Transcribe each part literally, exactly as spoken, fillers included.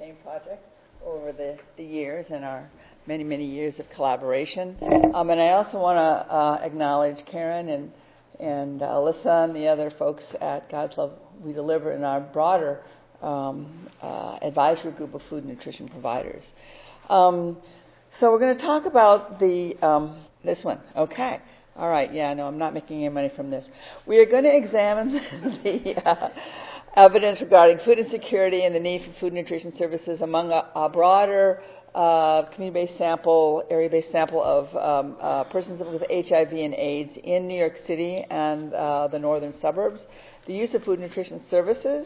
Chain Project over the, the years and our many, many years of collaboration. Um, and I also want to uh, acknowledge Karen and, and uh, Alyssa and the other folks at God's Love We Deliver in our broader um, uh, advisory group of food and nutrition providers. Um, so we're going to talk about the, um, this one, okay. All right, yeah, no, I'm not making any money from this. We are going to examine the uh, evidence regarding food insecurity and the need for food and nutrition services among a, a broader uh, community-based sample, area-based sample of um, uh, persons living with H I V and AIDS in New York City and uh, the northern suburbs, the use of food and nutrition services,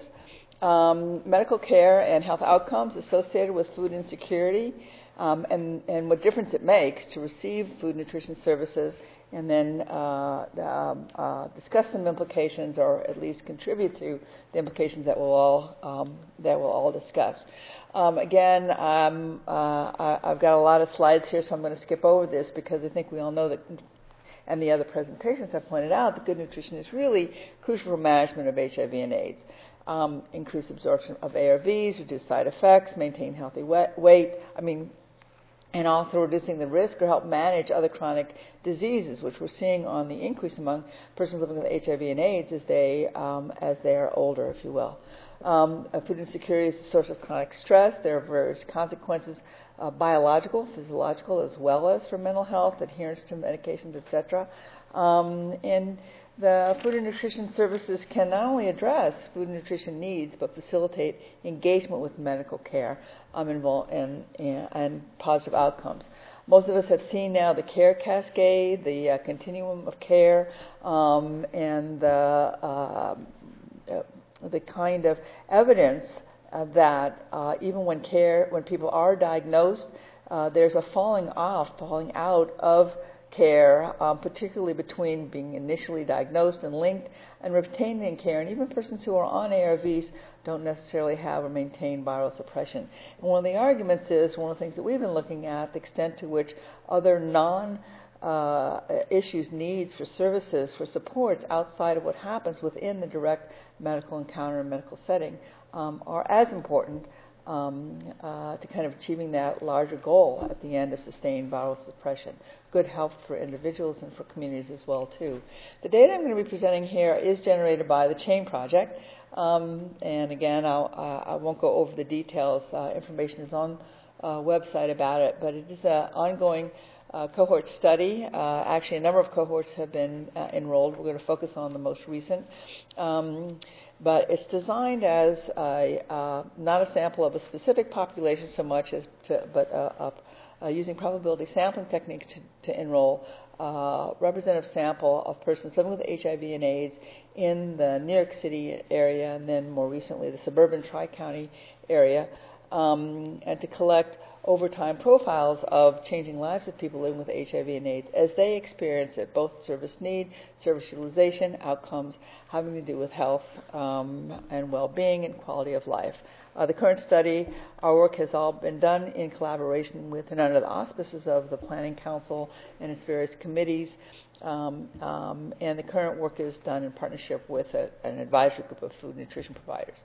um, medical care and health outcomes associated with food insecurity, um, and, and what difference it makes to receive food and nutrition services, and then uh, um, uh, discuss some implications, or at least contribute to the implications that we'll all um, that we'll all discuss. Um, again, um, uh, I, I've got a lot of slides here, so I'm going to skip over this because I think we all know that, and the other presentations have pointed out, that good nutrition is really crucial for management of H I V and AIDS. Um, increase absorption of A R Vs, reduce side effects, maintain healthy weight. I mean. And also reducing the risk or help manage other chronic diseases, which we're seeing on the increase among persons living with H I V and AIDS as they um, as they are older, if you will. Um, food insecurity is a source of chronic stress. There are various consequences, uh, biological, physiological, as well as for mental health, adherence to medications, et cetera. Um, and the food and nutrition services can not only address food and nutrition needs, but facilitate engagement with medical care um, involve, and, and, and positive outcomes. Most of us have seen now the care cascade, the uh, continuum of care, um, and the, uh, uh, the kind of evidence uh, that uh, even when care, when people are diagnosed, uh, there's a falling off, falling out of care, um, particularly between being initially diagnosed and linked and retaining care. And even persons who are on A R Vs don't necessarily have or maintain viral suppression. And one of the arguments is, one of the things that we've been looking at, the extent to which other non uh, issues, needs for services, for supports outside of what happens within the direct medical encounter and medical setting um, are as important Um, uh, to kind of achieving that larger goal at the end of sustained viral suppression. Good health for individuals and for communities as well, too. The data I'm going to be presenting here is generated by the Chain Project. Um, and again, I'll, uh, I won't go over the details. Uh, information is on a website about it, but it is an ongoing uh, cohort study. Uh, actually, a number of cohorts have been uh, enrolled. We're going to focus on the most recent. Um, But it's designed as a, uh, not a sample of a specific population so much as, to, but uh, uh, uh, using probability sampling techniques to, to enroll a representative sample of persons living with H I V and AIDS in the New York City area, and then more recently the suburban Tri-County area, um, and to collect over time profiles of changing lives of people living with H I V and AIDS as they experience it, both service need, service utilization, outcomes having to do with health um, and well-being and quality of life. Uh, the current study, our work has all been done in collaboration with and under the auspices of the Planning Council and its various committees, um, um, and the current work is done in partnership with a, an advisory group of food and nutrition providers.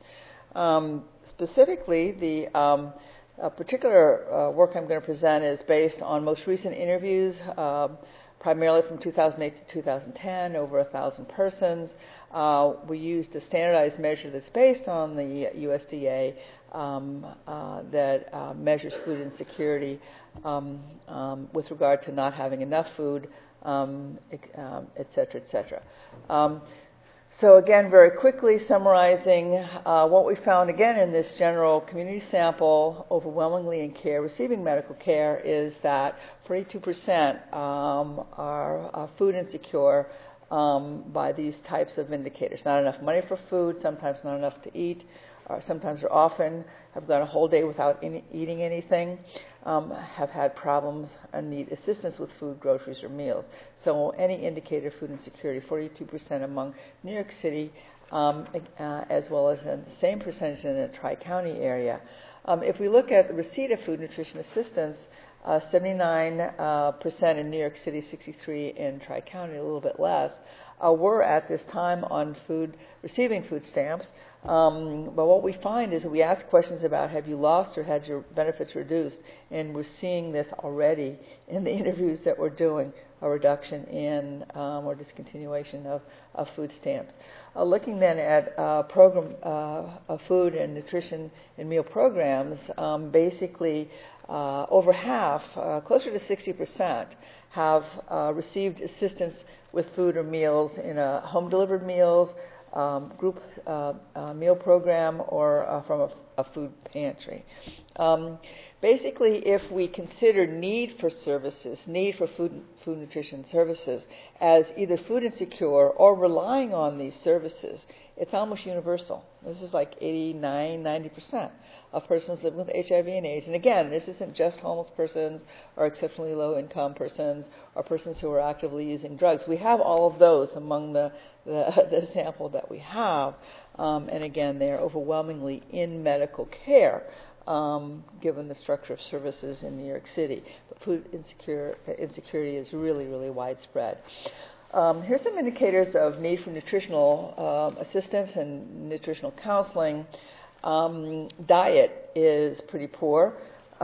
Um, specifically, the um, A particular uh, work I'm going to present is based on most recent interviews, uh, primarily from two thousand eight to two thousand ten, over a thousand persons. Uh, we used a standardized measure that's based on the U S D A um, uh, that uh, measures food insecurity um, um, with regard to not having enough food, um, et cetera, et cetera. Um, So again, very quickly summarizing uh, what we found again in this general community sample, overwhelmingly in care, receiving medical care, is that forty-two percent um, are uh, food insecure um, by these types of indicators. Not enough money for food, sometimes not enough to eat, or sometimes or often have gone a whole day without any, eating anything, um, have had problems and need assistance with food, groceries, or meals. So any indicator of food insecurity, forty-two percent among New York City, um, uh, as well as in the same percentage in the Tri-County area. Um, if we look at the receipt of food nutrition assistance, uh, seventy-nine percent uh, in New York City, sixty-three in Tri-County, a little bit less. uh, were at this time on food, receiving food stamps. Um, but what we find is that we ask questions about have you lost or had your benefits reduced, and we're seeing this already in the interviews that we're doing, a reduction in um, or discontinuation of, of food stamps. Uh, looking then at uh, program uh, of food and nutrition and meal programs, um, basically uh, over half, uh, closer to sixty percent, have uh, received assistance with food or meals in a home-delivered meals, um, group uh, uh, meal program, or uh, from a, a food pantry. Um, Basically, if we consider need for services, need for food, food nutrition services, as either food insecure or relying on these services, it's almost universal. This is like eighty-nine, ninety percent of persons living with H I V and AIDS. And again, this isn't just homeless persons or exceptionally low-income persons or persons who are actively using drugs. We have all of those among the, the, the sample that we have. Um, and again, they are overwhelmingly in medical care. Um, given the structure of services in New York City. But food insecure, insecurity is really, really widespread. Um, here's some indicators of need for nutritional um, assistance and nutritional counseling. Um, diet is pretty poor.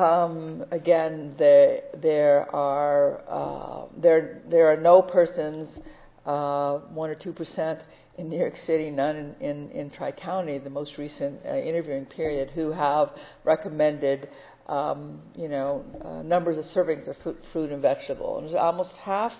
Um, again, the, there are uh, there there are no persons, uh, one or two percent in New York City, none in, in, in Tri-County, the most recent uh, interviewing period, who have recommended, um, you know, uh, numbers of servings of fruit, fruit and vegetable. And almost half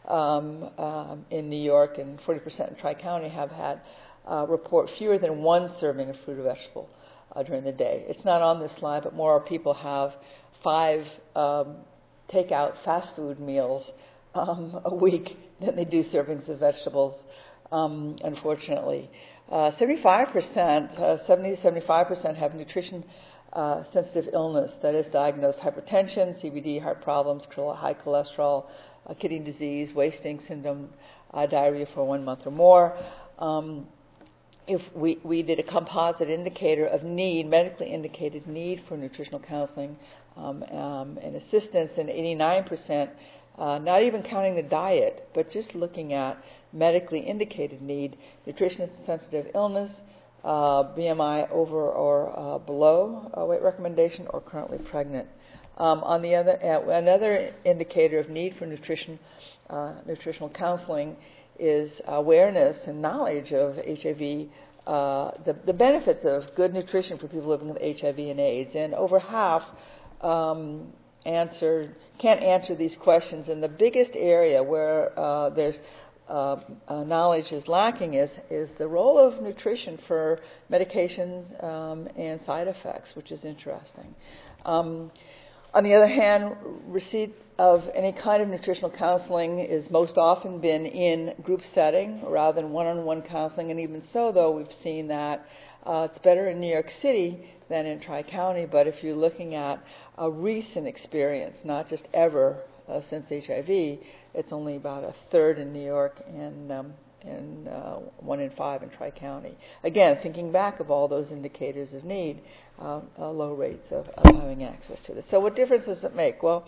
um, um, in New York and forty percent in Tri-County have had uh, report fewer than one serving of fruit or vegetable uh, during the day. It's not on this slide, but more people have five um, takeout fast food meals um, a week than they do servings of vegetables. Um, unfortunately, uh, seventy-five percent, uh, seventy to seventy-five percent have nutrition-sensitive uh, illness, that is, diagnosed hypertension, C V D, heart problems, high cholesterol, uh, kidney disease, wasting syndrome, uh, diarrhea for one month or more. Um, if we, we did a composite indicator of need, medically indicated need for nutritional counseling um, um, and assistance, and eighty-nine percent. Uh, not even counting the diet, but just looking at medically indicated need, nutrition-sensitive illness, uh, B M I over or uh, below uh, weight recommendation, or currently pregnant. Um, on the other, uh, another indicator of need for nutrition, uh, nutritional counseling is awareness and knowledge of H I V, uh, the, the benefits of good nutrition for people living with H I V and AIDS, and over half um, answer can't answer these questions. And the biggest area where uh, there's uh, uh, knowledge is lacking is is the role of nutrition for medication um, and side effects, which is interesting. Um, on the other hand, receipt of any kind of nutritional counseling is most often been in group setting rather than one-on-one counseling. And even so, though, we've seen that uh, it's better in New York City than in Tri-County. But if you're looking at a recent experience, not just ever uh, since H I V, it's only about a third in New York and um, and uh, one in five in Tri-County. Again, thinking back of all those indicators of need, uh, uh, low rates of, of having access to this. So what difference does it make? Well,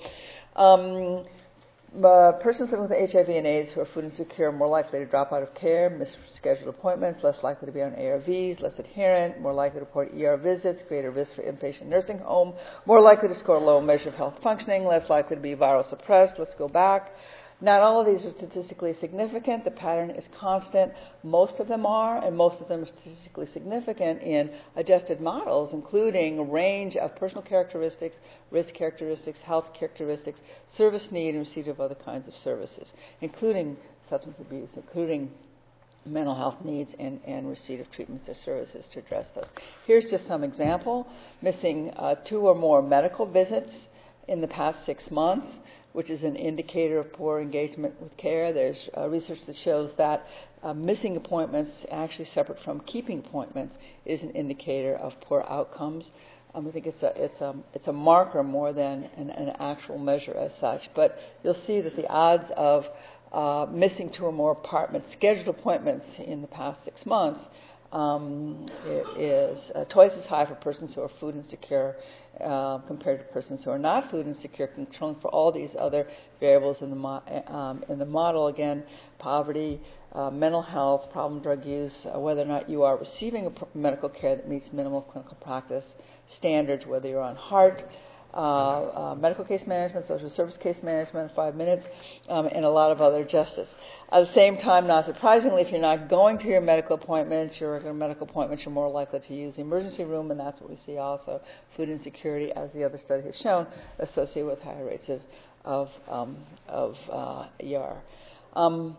um, uh, persons living with H I V and AIDS who are food insecure are more likely to drop out of care, miss scheduled appointments, less likely to be on A R Vs, less adherent, more likely to report E R visits, greater risk for inpatient nursing home, more likely to score a low measure of health functioning, less likely to be viral suppressed. Let's go back. Not all of these are statistically significant. The pattern is constant. Most of them are, and most of them are statistically significant in adjusted models, including a range of personal characteristics, risk characteristics, health characteristics, service need, and receipt of other kinds of services, including substance abuse, including mental health needs, and, and receipt of treatments or services to address those. Here's just some example. Missing uh, two or more medical visits in the past six months, which is an indicator of poor engagement with care. There's uh, research that shows that uh, missing appointments, actually separate from keeping appointments, is an indicator of poor outcomes. Um, I think it's a it's a it's a marker more than an, an actual measure as such. But you'll see that the odds of uh, missing two or more appointments, scheduled appointments in the past six months, um, is uh, twice as high for persons who are food insecure uh, compared to persons who are not food insecure, controlling for all these other variables in the mo- um, in the model. Again, poverty, uh, mental health, problem drug use, uh, whether or not you are receiving a pr- medical care that meets minimal clinical practice standards, whether you're on heart, uh, uh, medical case management, social service case management, five minutes, um, and a lot of other justice. At the same time, not surprisingly, if you're not going to your medical appointments, your regular medical appointments, you're more likely to use the emergency room, and that's what we see also. Food insecurity, as the other study has shown, associated with higher rates of of, um, of uh, E R. Um,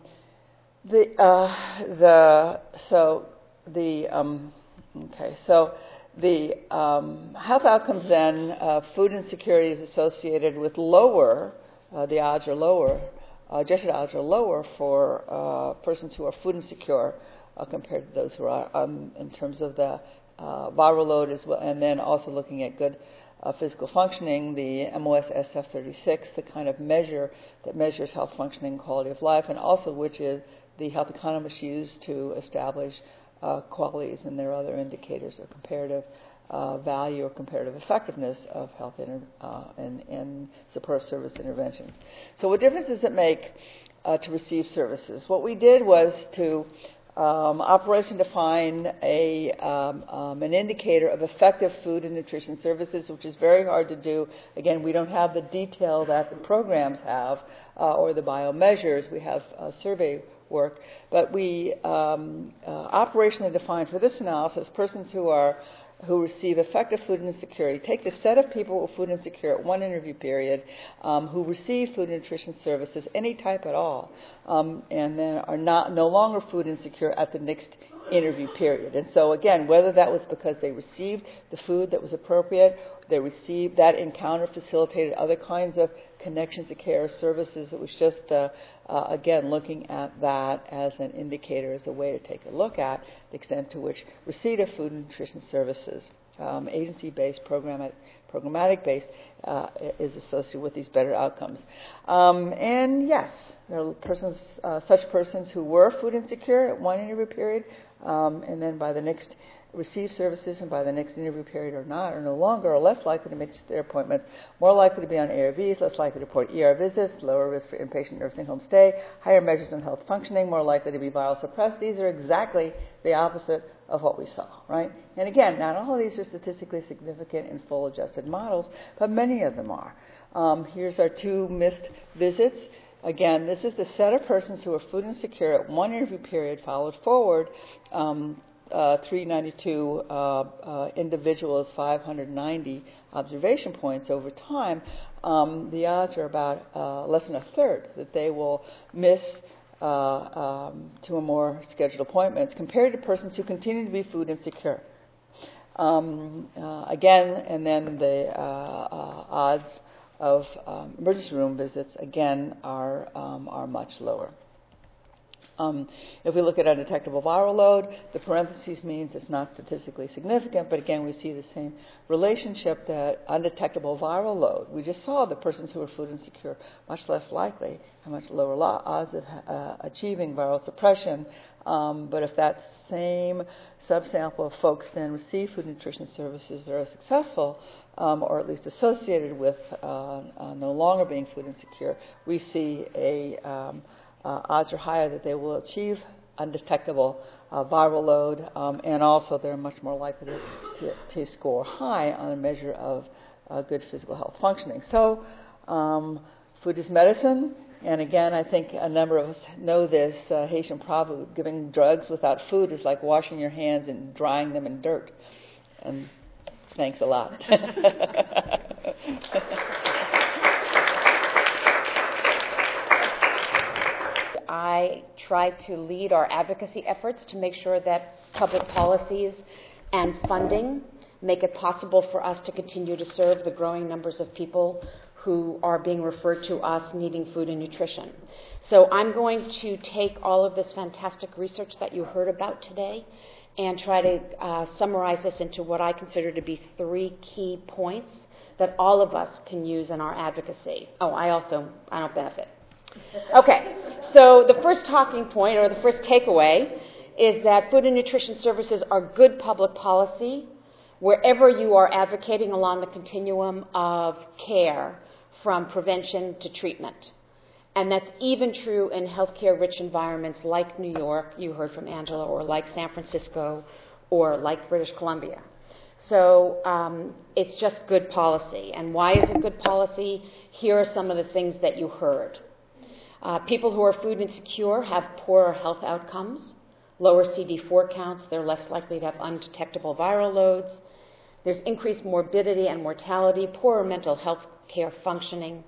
the uh, the so the um, okay so. The um, health outcomes then, uh, food insecurity is associated with lower, uh, the odds are lower, uh, adjusted odds are lower for uh, persons who are food insecure uh, compared to those who are, um, in terms of the uh, viral load as well, and then also looking at good uh, physical functioning, the M O S S F thirty-six, the kind of measure that measures health functioning and quality of life, and also which is the health economists use to establish Uh, qualities, and their other indicators of comparative uh, value or comparative effectiveness of health inter- uh, and, and supportive service interventions. So what difference does it make uh, to receive services? What we did was to um, operation define a, um, um, an indicator of effective food and nutrition services, which is very hard to do. Again, we don't have the detail that the programs have uh, or the biomeasures. We have uh, survey work, but we um, uh, operationally define for this analysis persons who are who receive effective food insecurity. Take the set of people who are food insecure at one interview period, um, who receive food and nutrition services, any type at all, um, and then are not no longer food insecure at the next interview period. And so again, whether that was because they received the food that was appropriate, they received that encounter facilitated other kinds of connections to care services, it was just uh, uh, again looking at that as an indicator, as a way to take a look at the extent to which receipt of food and nutrition services, um, agency-based, programmatic, programmatic-based, uh, is associated with these better outcomes. Um, and yes, there are persons, uh, such persons who were food insecure at one interview period, um, and then by the next receive services, and by the next interview period are not, or no longer, are less likely to miss their appointments, more likely to be on A R Vs, less likely to report E R visits, lower risk for inpatient nursing home stay, higher measures in health functioning, more likely to be viral suppressed. These are exactly the opposite of what we saw, right? And again, not all of these are statistically significant in full adjusted models, but many of them are. Um, here's our two missed visits. Again, this is the set of persons who are food insecure at one interview period, followed forward, um, Uh, three hundred ninety-two uh, uh, individuals, five hundred ninety observation points over time. Um, the odds are about uh, less than a third that they will miss uh, um, two or more scheduled appointments compared to persons who continue to be food insecure. Um, uh, again, and then the uh, uh, odds of um, emergency room visits again are um, are much lower. Um, if we look at undetectable viral load, the parentheses means it's not statistically significant, but again, we see the same relationship that undetectable viral load. We just saw the persons who are food insecure much less likely, have much lower lo- odds of uh, achieving viral suppression. Um, but if that same subsample of folks then receive food nutrition services that are successful, um, or at least associated with uh, uh, no longer being food insecure, we see a um, Uh, odds are higher that they will achieve undetectable uh, viral load, um, and also they're much more likely to, to, to score high on a measure of uh, good physical health functioning. So um, food is medicine, and again, I think a number of us know this uh, Haitian proverb, giving drugs without food is like washing your hands and drying them in dirt. And thanks a lot. I try to lead our advocacy efforts to make sure that public policies and funding make it possible for us to continue to serve the growing numbers of people who are being referred to us needing food and nutrition. So I'm going to take all of this fantastic research that you heard about today and try to uh, summarize this into what I consider to be three key points that all of us can use in our advocacy. Oh, I also, I don't benefit. Okay, so the first talking point, or the first takeaway, is that food and nutrition services are good public policy wherever you are advocating along the continuum of care from prevention to treatment. And that's even true in healthcare-rich environments like New York, you heard from Angela, or like San Francisco, or like British Columbia. So um, it's just good policy. And why is it good policy? Here are some of the things that you heard. Uh, people who are food insecure have poorer health outcomes, lower C D four counts, they're less likely to have undetectable viral loads. There's increased morbidity and mortality, poorer mental health care functioning.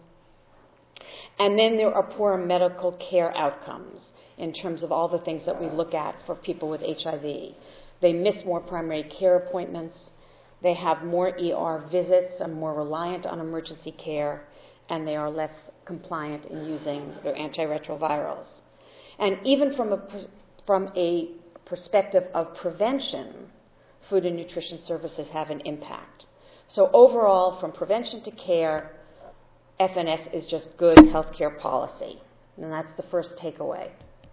And then there are poorer medical care outcomes in terms of all the things that we look at for people with H I V. They miss more primary care appointments. They have more E R visits and more reliant on emergency care, and they are less compliant in using their antiretrovirals. And even from a, from a perspective of prevention, food and nutrition services have an impact. So overall, from prevention to care, F N S is just good healthcare policy. And that's the first takeaway.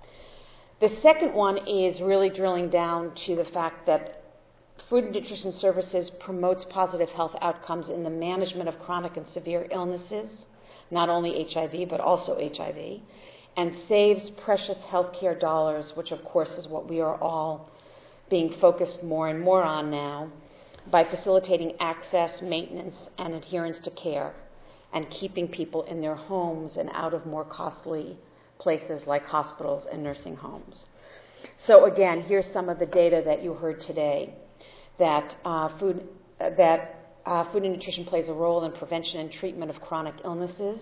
The second one is really drilling down to the fact that food and nutrition services promotes positive health outcomes in the management of chronic and severe illnesses, not only H I V, but also H I V, and saves precious healthcare dollars, which of course is what we are all being focused more and more on now, by facilitating access, maintenance, and adherence to care, and keeping people in their homes and out of more costly places like hospitals and nursing homes. So again, here's some of the data that you heard today, that uh, food uh, that uh, food and nutrition plays a role in prevention and treatment of chronic illnesses,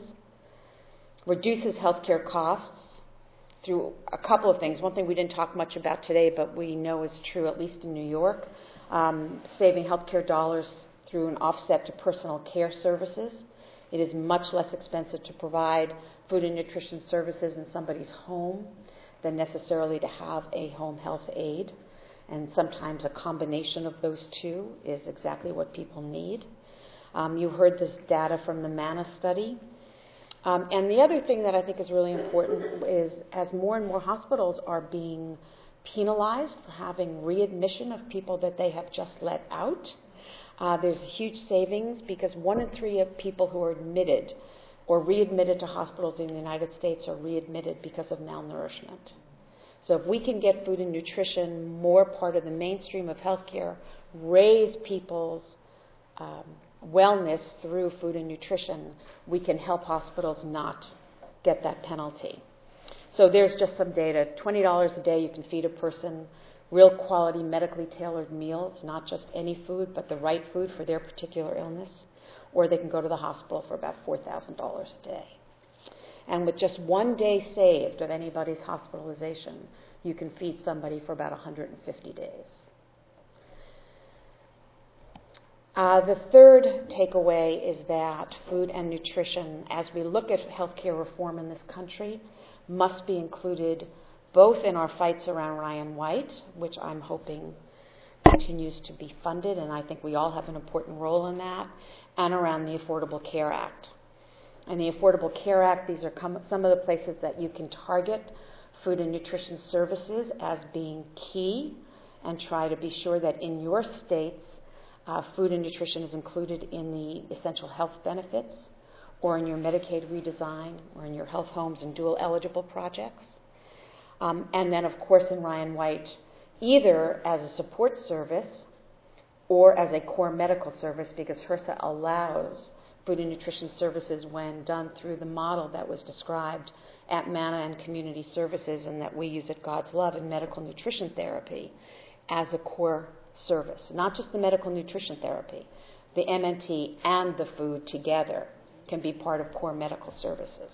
reduces healthcare costs through a couple of things. One thing we didn't talk much about today, but we know is true, at least in New York, um, saving healthcare dollars through an offset to personal care services. It is much less expensive to provide food and nutrition services in somebody's home than necessarily to have a home health aide. And sometimes a combination of those two is exactly what people need. Um, you heard this data from the MANA study. Um, and the other thing that I think is really important is as more and more hospitals are being penalized for having readmission of people that they have just let out, Uh, there's huge savings because one in three of people who are admitted or readmitted to hospitals in the United States are readmitted because of malnourishment. So if we can get food and nutrition more part of the mainstream of healthcare, raise people's um, wellness through food and nutrition, we can help hospitals not get that penalty. So there's just some data. twenty dollars a day you can feed a person real quality, medically tailored meals, not just any food, but the right food for their particular illness, or they can go to the hospital for about four thousand dollars a day. And with just one day saved of anybody's hospitalization, you can feed somebody for about one hundred fifty days. Uh, the third takeaway is that food and nutrition, as we look at healthcare reform in this country, must be included both in our fights around Ryan White, which I'm hoping continues to be funded, and I think we all have an important role in that, and around the Affordable Care Act. And the Affordable Care Act, these are com- some of the places that you can target food and nutrition services as being key, and try to be sure that in your states, uh, food and nutrition is included in the essential health benefits, or in your Medicaid redesign, or in your health homes and dual eligible projects. Um, and then, of course, in Ryan White, either as a support service or as a core medical service, because HRSA allows food and nutrition services when done through the model that was described at MANA and Community Services, and that we use at God's Love in medical nutrition therapy as a core service. Not just the medical nutrition therapy, the M N T and the food together can be part of core medical services.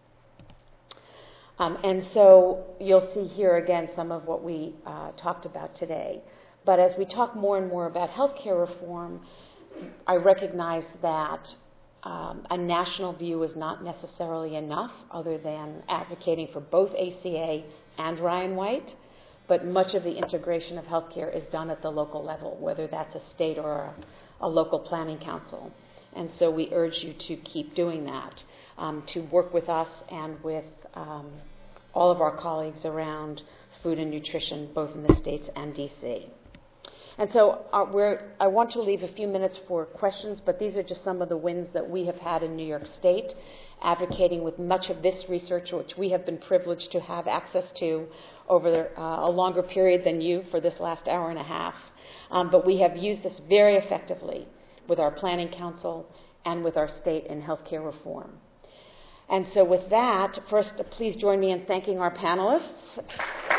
Um, and so you'll see here again some of what we uh, talked about today. But as we talk more and more about healthcare reform, I recognize that um, a national view is not necessarily enough, other than advocating for both A C A and Ryan White. But much of the integration of healthcare is done at the local level, whether that's a state or a, a local planning council. And so we urge you to keep doing that, um, to work with us and with um, all of our colleagues around food and nutrition, both in the States and D C. And so uh, we're, I want to leave a few minutes for questions, but these are just some of the wins that we have had in New York State, advocating with much of this research, which we have been privileged to have access to over uh, a longer period than you for this last hour and a half. Um, but we have used this very effectively with our Planning Council and with our state in healthcare reform. And so with that, first, please join me in thanking our panelists.